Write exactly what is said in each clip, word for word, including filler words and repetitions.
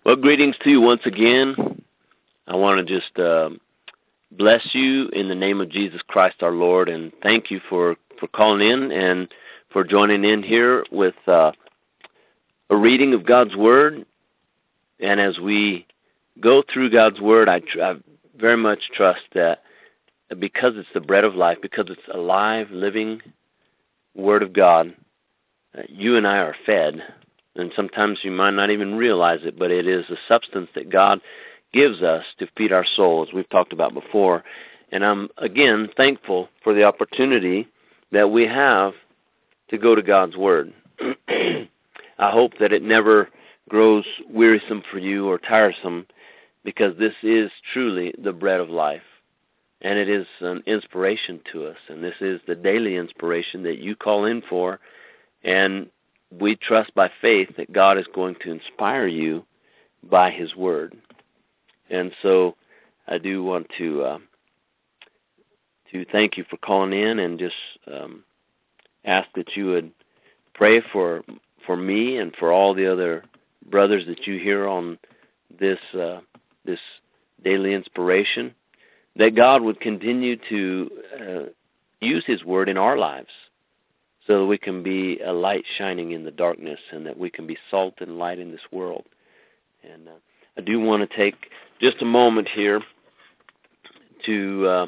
Well, greetings to you once again. I want to just uh, bless you in the name of Jesus Christ our Lord, and thank you for, for calling in and for joining in here with uh, a reading of God's Word. And as we go through God's Word, I, tr- I very much trust that because it's the bread of life, because it's a live, living Word of God, uh, you and I are fed. And sometimes you might not even realize it, but it is a substance that God gives us to feed our soul, as we've talked about before. And I'm, again, thankful for the opportunity that we have to go to God's Word. I hope that it never grows wearisome for you or tiresome, because this is truly the bread of life. And it is an inspiration to us, and this is the daily inspiration that you call in for, and we trust by faith that God is going to inspire you by His Word. And so I do want to uh, to thank you for calling in, and just um, ask that you would pray for for me and for all the other brothers that you hear on this uh, this daily inspiration, that God would continue to uh, use His Word in our lives, so that we can be a light shining in the darkness, and that we can be salt and light in this world. And uh, I do want to take just a moment here to uh,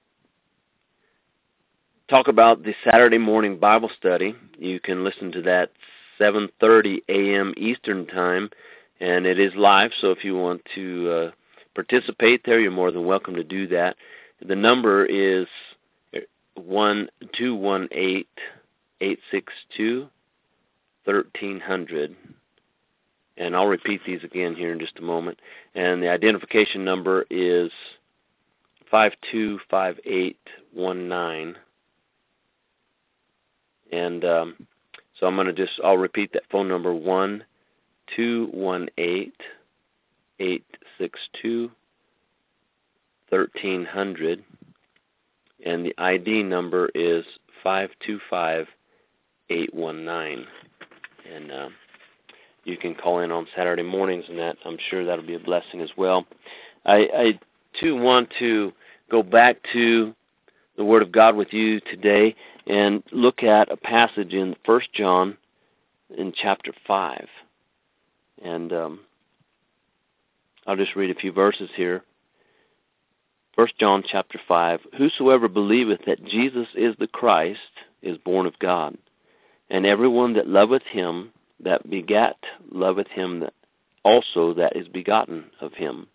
talk about the Saturday morning Bible study. You can listen to that seven thirty a.m. Eastern Time, and it is live, so if you want to uh, participate there, you're more than welcome to do that. The number is one two one eight, eight six two, one three zero zero, and I'll repeat these again here in just a moment. And the identification number is five two five eight one nine, and um, so I'm going to just, I'll repeat that phone number, one two one eight, eight six two, one three zero zero, and the I D number is five two five eight one nine, and uh, you can call in on Saturday mornings, and that I'm sure that'll be a blessing as well. I, I too want to go back to the Word of God with you today and look at a passage in First John in chapter five, and um, I'll just read a few verses here. First John chapter five, whosoever believeth that Jesus is the Christ is born of God. And everyone that loveth him that begat loveth him that also that is begotten of him.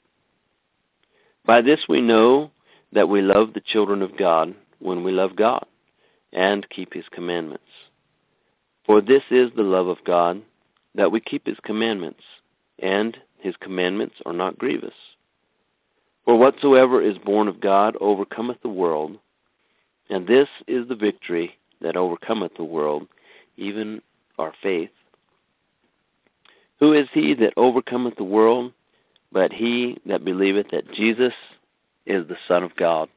By this we know that we love the children of God, when we love God and keep His commandments. For this is the love of God, that we keep His commandments, and His commandments are not grievous. For whatsoever is born of God overcometh the world, and this is the victory that overcometh the world, even our faith. Who is he that overcometh the world, but he that believeth that Jesus is the Son of God?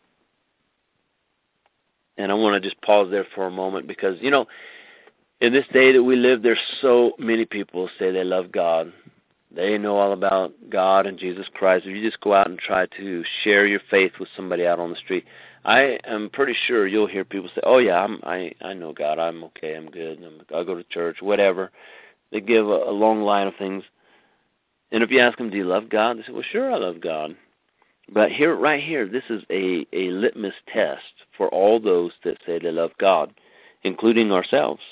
And I want to just pause there for a moment, because, you know, in this day that we live, there's so many people who say they love God. They know all about God and Jesus Christ. If you just go out and try to share your faith with somebody out on the street, I am pretty sure you'll hear people say, oh, yeah, I'm, I I know God. I'm okay. I'm good. I'm, I'll go to church, whatever. They give a, a long line of things. And if you ask them, do you love God? They say, well, sure, I love God. But here, right here, this is a, a litmus test for all those that say they love God, including ourselves.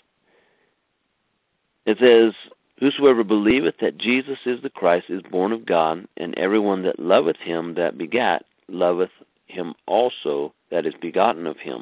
It says, whosoever believeth that Jesus is the Christ is born of God, and everyone that loveth him that begat loveth him also that is begotten of him.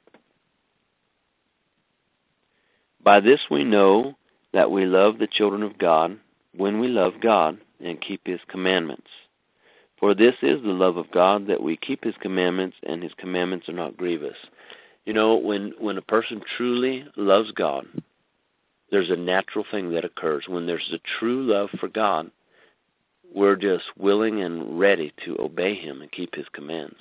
By this we know that we love the children of God, when we love God and keep His commandments. For this is the love of God, that we keep His commandments, and His commandments are not grievous. You know, when, when a person truly loves God, there's a natural thing that occurs. When there's a true love for God, we're just willing and ready to obey Him and keep His commands.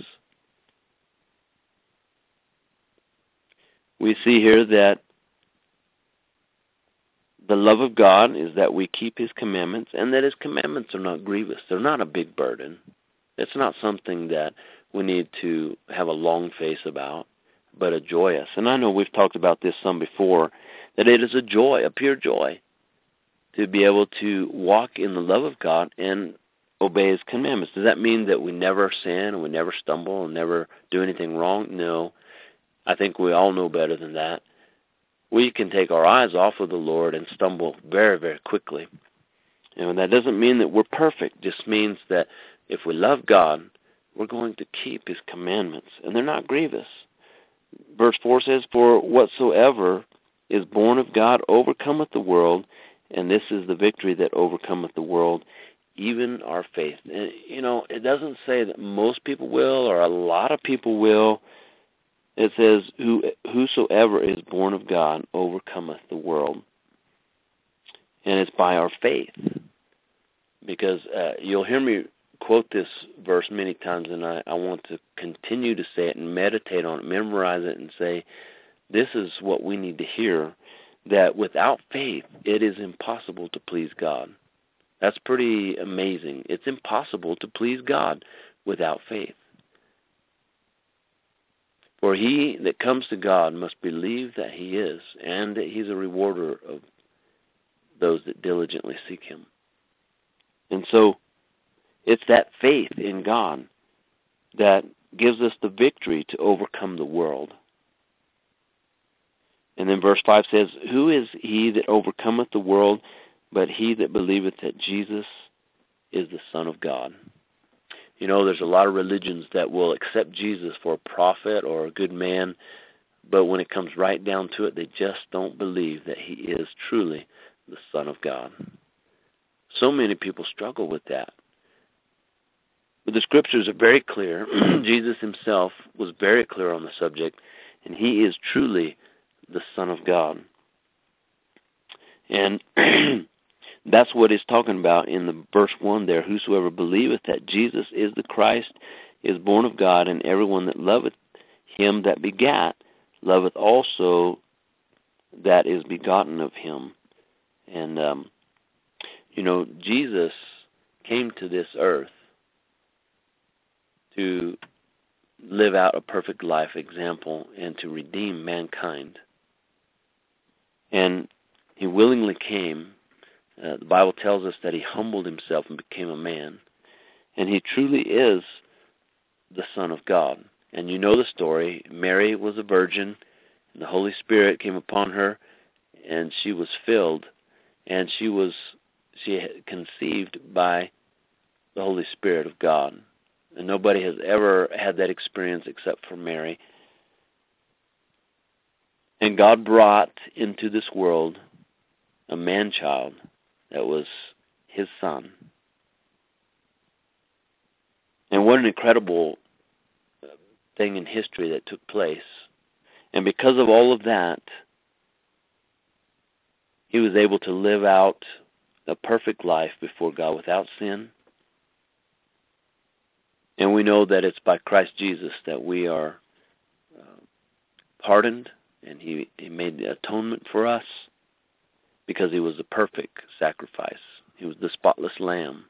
We see here that the love of God is that we keep his commandments, and that his commandments are not grievous. They're not a big burden. It's not something that we need to have a long face about, but a joyous. And I know we've talked about this some before, that it is a joy, a pure joy, to be able to walk in the love of God and obey his commandments. Does that mean that we never sin and we never stumble and never do anything wrong? No. I think we all know better than that. We can take our eyes off of the Lord and stumble very, very quickly. And that doesn't mean that we're perfect. It just means that if we love God, we're going to keep his commandments, and they're not grievous. Verse four says, "For whatsoever is born of God overcometh the world, and this is the victory that overcometh the world, even our faith." And, you know, it doesn't say that most people will or a lot of people will. It says, Who, whosoever is born of God overcometh the world. And it's by our faith. Because uh, you'll hear me quote this verse many times, and I, I want to continue to say it and meditate on it, memorize it, and say, this is what we need to hear, that without faith, it is impossible to please God. That's pretty amazing. It's impossible to please God without faith. For he that comes to God must believe that he is, and that he's a rewarder of those that diligently seek him. And so it's that faith in God that gives us the victory to overcome the world. And then verse five says, "Who is he that overcometh the world, but he that believeth that Jesus is the Son of God?" You know, there's a lot of religions that will accept Jesus for a prophet or a good man, but when it comes right down to it, they just don't believe that he is truly the Son of God. So many people struggle with that. But the scriptures are very clear. Jesus himself was very clear on the subject, and he is truly the Son of God. And that's what he's talking about in the verse one there. "Whosoever believeth that Jesus is the Christ is born of God, and everyone that loveth him that begat loveth also that is begotten of him." And, um, you know, Jesus came to this earth to live out a perfect life example and to redeem mankind. And he willingly came. Uh, the Bible tells us that he humbled himself and became a man. And he truly is the Son of God. And you know the story. Mary was a virgin, and the Holy Spirit came upon her, and she was filled, and she was she conceived by the Holy Spirit of God. And nobody has ever had that experience except for Mary. And God brought into this world a man-child that was his son. And what an incredible thing in history that took place. And because of all of that, he was able to live out a perfect life before God without sin. And we know that it's by Christ Jesus that we are uh, pardoned, and he, he made the atonement for us because he was the perfect sacrifice. He was the spotless lamb.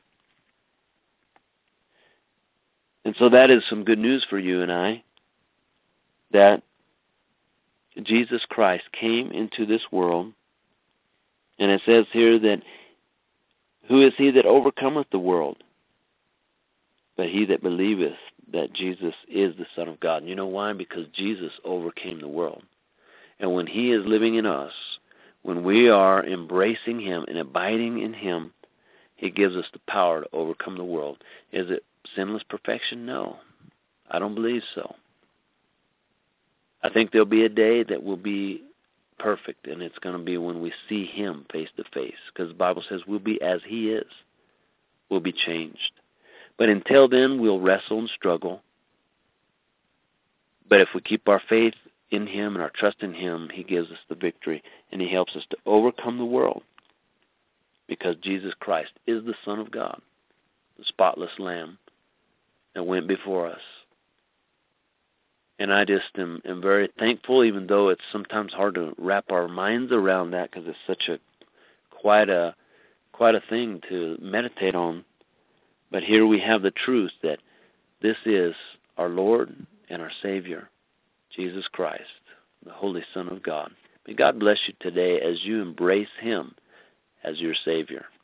And so that is some good news for you and I, that Jesus Christ came into this world, and it says here that, "Who is he that overcometh the world? But he that believeth that Jesus is the Son of God." And you know why? Because Jesus overcame the world. And when he is living in us, when we are embracing him and abiding in him, he gives us the power to overcome the world. Is it sinless perfection? No. I don't believe so. I think there'll be a day that will be perfect, and it's going to be when we see him face to face, because the Bible says we'll be as he is. We'll be changed. But until then, we'll wrestle and struggle. But if we keep our faith in him and our trust in him, he gives us the victory, and he helps us to overcome the world, because Jesus Christ is the Son of God, the spotless Lamb that went before us. And I just am, am very thankful, even though it's sometimes hard to wrap our minds around that, because it's such a quite a quite a thing to meditate on. But here we have the truth that this is our Lord and our Savior, Jesus Christ, the Holy Son of God. May God bless you today as you embrace Him as your Savior.